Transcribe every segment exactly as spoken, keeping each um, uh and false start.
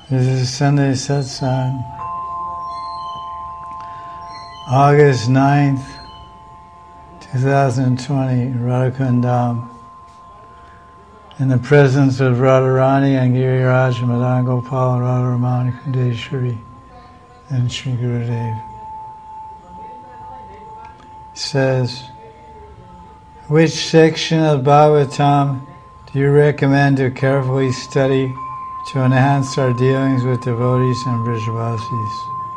This is Sunday Satsang, August ninth, twenty twenty, Radhakundam. In the presence of Radharani and Giriraj, Madan Gopal, Radharamani Kundeshwari, and Sri Gurudev. Says, which section of Bhagavatam do you recommend to carefully study to enhance our dealings with devotees and Vrishavasis?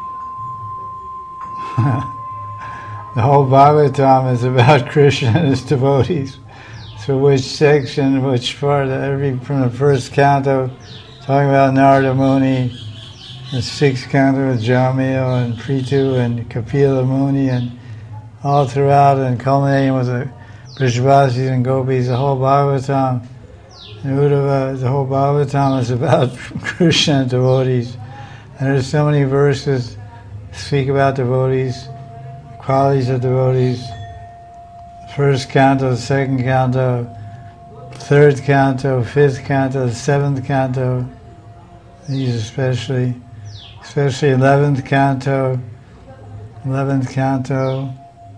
The whole Bhagavatam is about Krishna and his devotees. So which section, which part, every from the first canto, talking about Narada Muni, the sixth canto with Jamil and Prithu and Kapila Muni, and all throughout, and culminating with the Vrishavasis and Gopis, the whole Bhagavatam, and Uddhava, the whole Bhagavatam is about Krishna and devotees. And there's so many verses that speak about devotees, qualities of devotees. First canto, second canto, third canto, fifth canto, seventh canto, these especially, especially eleventh canto, eleventh canto,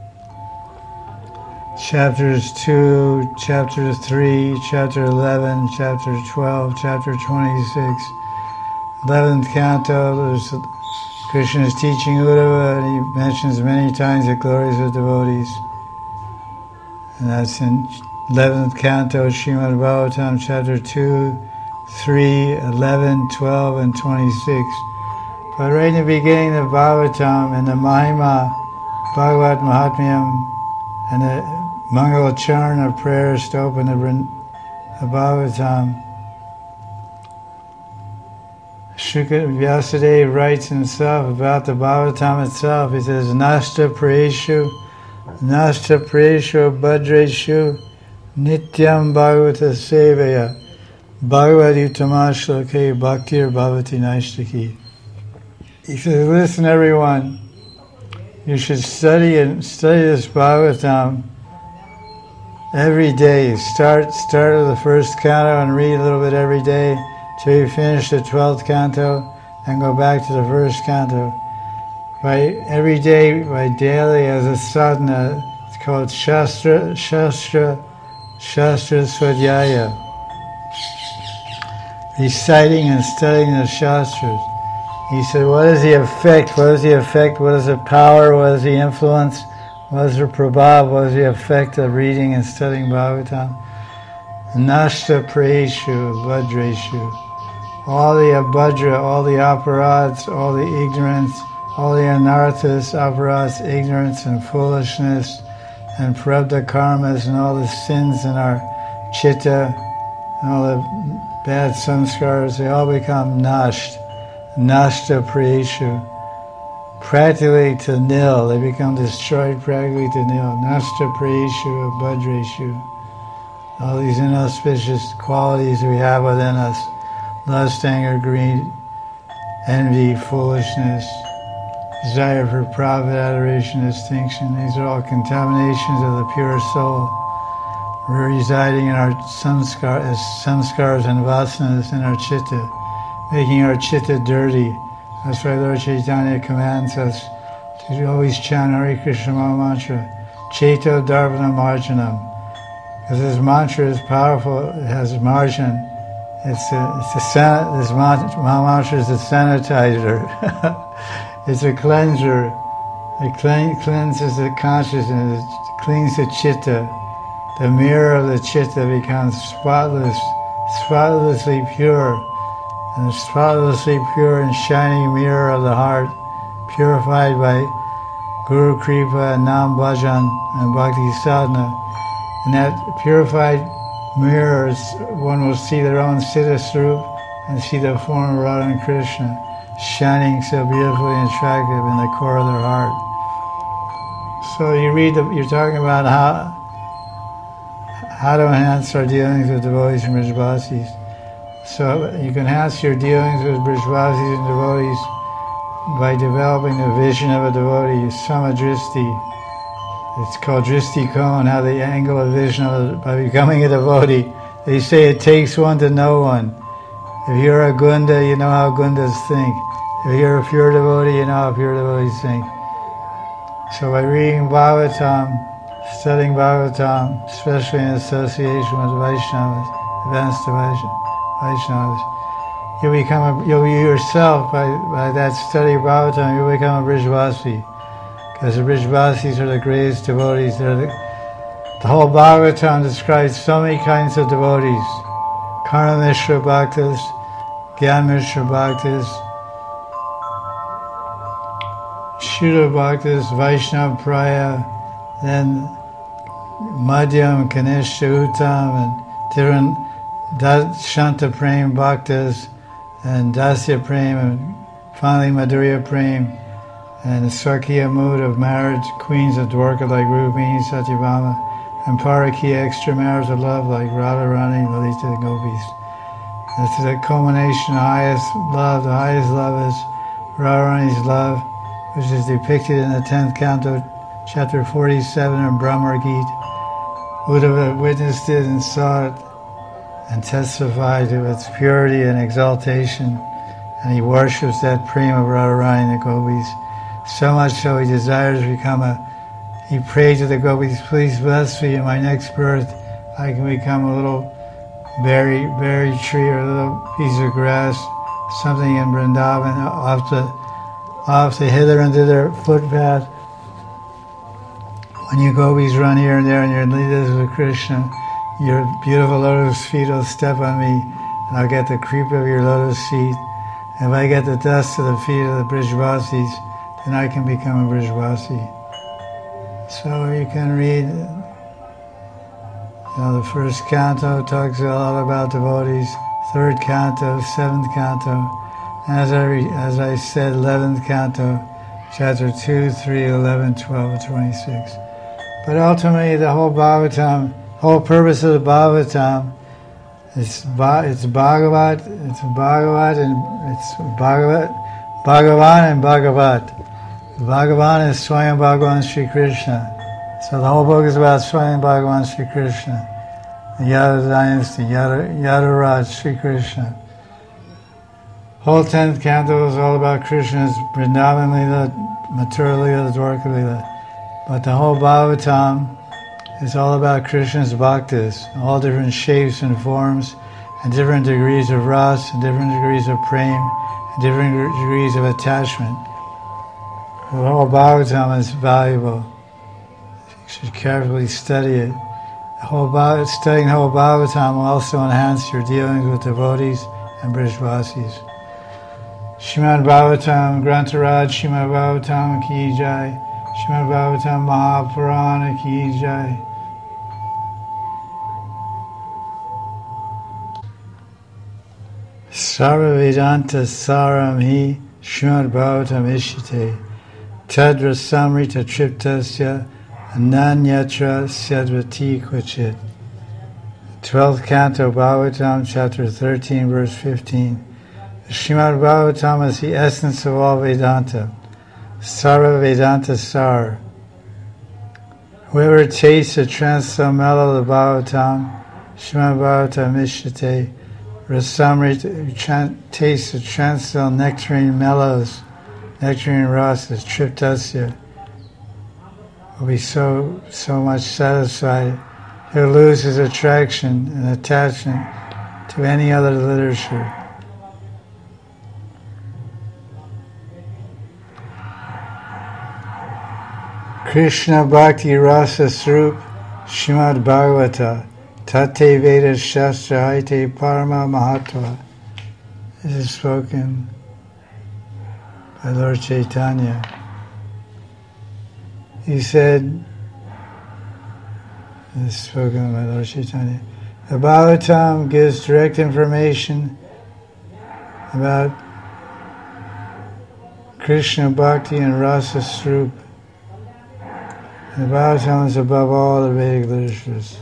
chapters two, chapter three, chapter eleven, chapter twelve, chapter twenty-six, eleventh canto, there's Krishna is teaching Uddhava, and he mentions many times the glories of devotees. And that's in eleventh canto, Srimad Bhagavatam, chapter two, three, eleven, twelve, and twenty-six. But right in the beginning of Bhagavatam, in the Mahima, Bhagavat Mahatmyam, and the Mangala Charana prayers to open the, the Bhagavatam, Shukra Vyasadeva writes himself about the Bhagavatam itself. He says, Nashta Prayeshu, Nashta Prayeshu Bhadreshu, Nityam Bhagavata Sevaya, Bhagavad Uttama Shloke Bhaktir Bhavati Naishtaki. He says, listen everyone, you should study and study this Bhagavatam every day. Start start with the first canto and read a little bit every day till you finish the twelfth canto and go back to the first canto. By every day, by daily as a sadhana, it's called Shastra, Shastra, Shastra Swadhyaya. Reciting and studying the Shastras. He said, what is the effect? What is the effect? What is the power? What is the influence? What is the prabhav? What is the effect of reading and studying Bhagavatam? Nashta Prayeshu, Vajreshu. All the abhadra, all the aparadhs, all the ignorance, all the anarthas, aparadhs, ignorance and foolishness, and prabdha karmas, and all the sins in our chitta, and all the bad samskaras, they all become nasht. Nashta Prayeshu, practically to nil, they become destroyed practically to nil. Nashta Prayeshu, Abhadreshu, all these inauspicious qualities we have within us, lust, anger, greed, envy, foolishness, desire for profit, adoration, distinction, these are all contaminations of the pure soul, residing in our samskar, as samskars and vasanas in our chitta, making our chitta dirty. That's why Lord Chaitanya commands us to always chant Hare Krishna Maha Mantra, Chaito Dharvana Marjanam. Because this mantra is powerful, it has margin. It's a, it's a san, this Maha Mantra is a sanitizer. It's a cleanser. It clean, cleanses the consciousness, it cleans the chitta. The mirror of the chitta becomes spotless, spotlessly pure. And the spotlessly pure and shining mirror of the heart, purified by Guru Kripa and Nam Bhajan and Bhakti Sadhana. In that purified mirror, one will see their own Siddha Swarup and see the form of Radha and Krishna shining so beautifully and attractive in the core of their heart. So you read, the, you're talking about how how to enhance our dealings with devotees and Vrishavasis. So you can enhance your dealings with Vrishavasis and devotees by developing the vision of a devotee, samadristi. It's called dristi koan, how the angle of vision of a, by becoming a devotee. They say it takes one to know one. If you're a Gunda, you know how Gundas think. If you're a pure devotee, you know how pure devotees think. So by reading Bhagavatam, studying Bhagavatam, especially in association with Vaishnavas, advanced Vaishnavas, you become a, you'll you yourself, by, by that study of Bhagavatam, you become a Brijvasi. Because the Brijvasis are the greatest devotees. They're the, the whole Bhagavatam describes so many kinds of devotees. Karna Mishra Bhaktas, Gyan Mishra Bhaktas, Shuddha Bhaktas, Vaishnava Praya, then Madhyam, Kanishta, Uttam, and different Shanta Prem Bhaktas, and Dasya Prem, and finally Madhurya Prem, and the Sakya mood of marriage, queens of Dwarka like Rukmini, Satyabhama, and Parakiya extramarital love like Radharani, Lalita, and Gopis. This is a culmination of highest love. The highest love is Radharani's love, which is depicted in the tenth canto, chapter forty-seven of Brahma Gita. Uddhava witnessed it and saw it and testified to its purity and exaltation, and he worships that prema of Radharani and the Gopis. So much so he desires to become a, he prayed to the Gopis, please bless me in my next birth, I can become a little berry, berry tree or a little piece of grass, something in Vrindavan, off the, off the hither and thither footpath. When you Gopis run here and there and your leaders with Krishna, your beautiful lotus feet will step on me, and I'll get the creep of your lotus feet. If I get the dust of the feet of the Brijvasis, then I can become a Brijvasi. So you can read, you know, the first canto talks a lot about devotees, third canto, seventh canto, and as I, re, as I said, eleventh canto, chapter two, three, eleven, twelve, and twenty-six. But ultimately the whole Bhagavatam, whole purpose of the Bhagavatam, it's, it's Bhagavat, it's Bhagavat, and it's Bhagavat, Bhagavan and Bhagavat. Bhagavan is Swayam Bhagavan Sri Krishna. So the whole book is about Swayam Bhagavan Sri Krishna, the Yadu dynasty, Yadu, Yaduraj Sri Krishna. Whole tenth canto is all about Krishna's Vrindavan Lila, Mathura Lila, Dwarka Lila. But the whole Bhagavatam is all about Krishna's bhaktas, all different shapes and forms, and different degrees of ras, and different degrees of prem, and different degrees of attachment. The whole Bhagavatam is valuable. You should carefully study it. The whole Bhag- studying the whole Bhagavatam will also enhance your dealings with devotees and Brijvasis. Shrimad Bhagavatam, Grantaraj, Shrimad Bhagavatam ki jai. Shrimad Bhagavatam Mahapurana ki jai. Sarva Vedanta Saram hi Shrimad Bhagavatam Ishite. Tadra Samrita Triptasya Ananyatra Syadvati Kvachit. twelfth canto Bhagavatam, chapter thirteen, verse fifteen. The Srimad Bhagavatam is the essence of all Vedanta. Sarva Vedanta Sar. Whoever tastes the transcendental mellow of the Bhagavatam, Srimad Bhagavatam Ishite, Rasamrita, who tastes the transcendental nectarine mellows, nectarine rasas, Triptasya, will be so so much satisfied, he'll lose his attraction and attachment to any other literature. Krishna Bhakti Rasa Swarup Srimad Bhagavata Tate Veda Shastra Haite Parama Mahatva. This is spoken by Lord Chaitanya. He said, this is spoken by Lord Chaitanya, the Bhagavatam gives direct information about Krishna Bhakti and Rasa Swarup. The Bhagavatam is above all the Vedic literatures.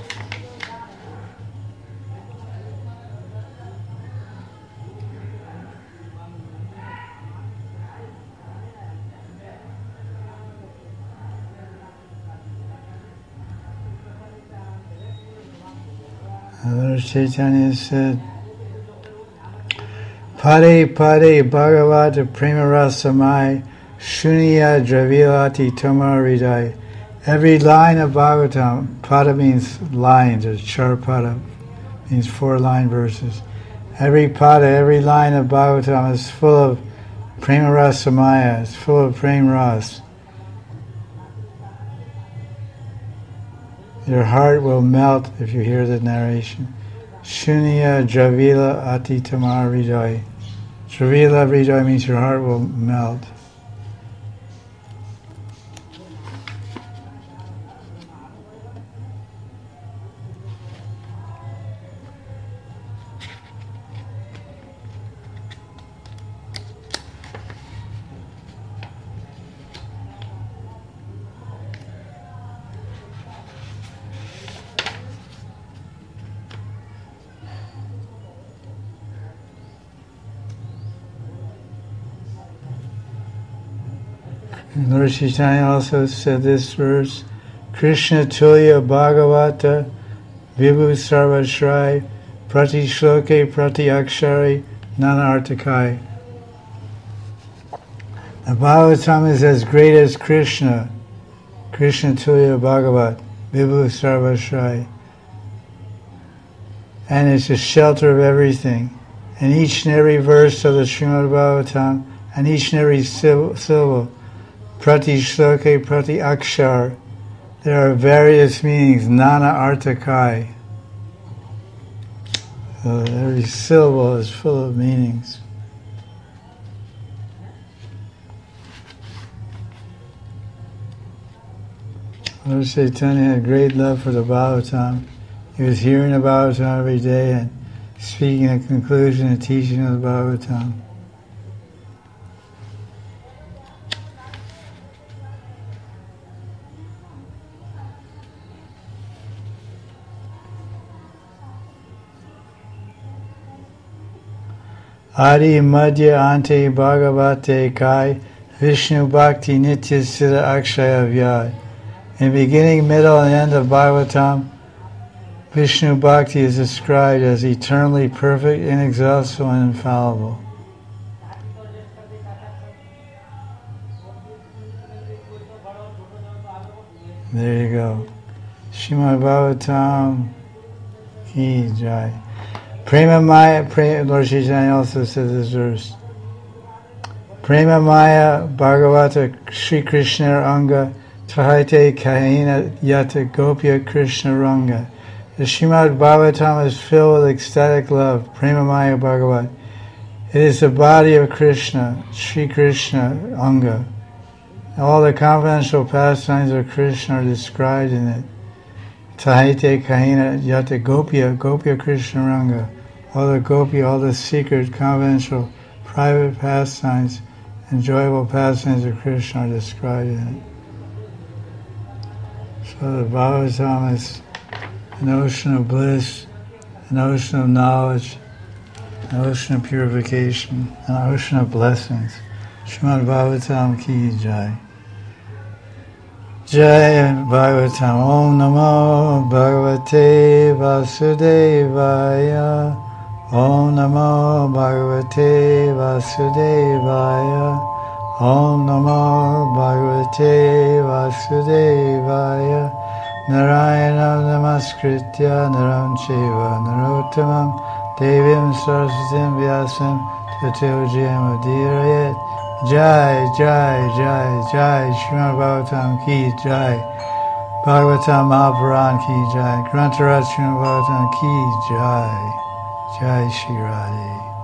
Lord Chaitanya said, Pade Pade Bhagavata Premarasamai Shuniya Dravilati Tamaridai. Every line of Bhagavatam, pada means lines, or charpada means four line verses. Every pada, every line of Bhagavatam is full of Premarasamaya, it's full of Prem Ras. Your heart will melt if you hear the narration. Shunya Dravila Ati Tamar Hridaya. Dravila Hridaya means your heart will melt. Lord Chaitanya also said this verse, Krishna Tulya Bhagavata Vibhu Sarvashrai Prati Shloke Prati Akshari Nanartakai. The Bhagavatam is as great as Krishna, Krishna Tulya Bhagavat Vibhu Sarvashrai, and it's a shelter of everything. And each and every verse of the Srimad Bhagavatam, and each and every syllable, Prati Shloke, Prati Akshar, there are various meanings, Nana Artakai. So every syllable is full of meanings. Lord Chaitanya had great love for the Bhagavatam. He was hearing the Bhagavatam every day and speaking the conclusion and teaching of the Bhagavatam. Adi Madhya Ante Bhagavate Kai Vishnu Bhakti Nitya Siddha Akshaya Vyad. In beginning, middle, and end of Bhagavatam, Vishnu Bhakti is described as eternally perfect, inexhaustible, and infallible. There you go. Srimad Bhagavatam Ki Jai. Prema Maya, Prema, Lord Chaitanya also says this verse. Prema Maya Bhagavata Sri Krishna Anga Tahate Kahina Yata Gopya Krishna Ranga. The Srimad Bhagavatam is filled with ecstatic love. Prema Maya Bhagavat. It is the body of Krishna, Sri Krishna Anga. All the confidential pastimes of Krishna are described in it. Tahite Kahina Yata Gopya, Gopya Krishna Ranga. All the Gopi, all the secret, confidential, private pastimes, enjoyable pastimes of Krishna are described in it. So the Bhagavatam is an ocean of bliss, an ocean of knowledge, an ocean of purification, an ocean of blessings. Srimad Bhagavatam Ki Jai. Jai Bhagavatam. Om Namo Bhagavate Vasudevaya. Om Namo Bhagavate Vasudevaya. Om Namo Bhagavate Vasudevaya. Narayana Namaskritya Naram Cheva Narottamam Devim Saraswatim Vyasam Tato Jayamudirayat. Jai, Jai, Jai, Jai, Srimad Bhagavatam Ki Jai, Bhagavatam Mahapuran Ki Jai, Grantaraj Srimad Bhagavatam Ki Jai, Jai Shri Radhe.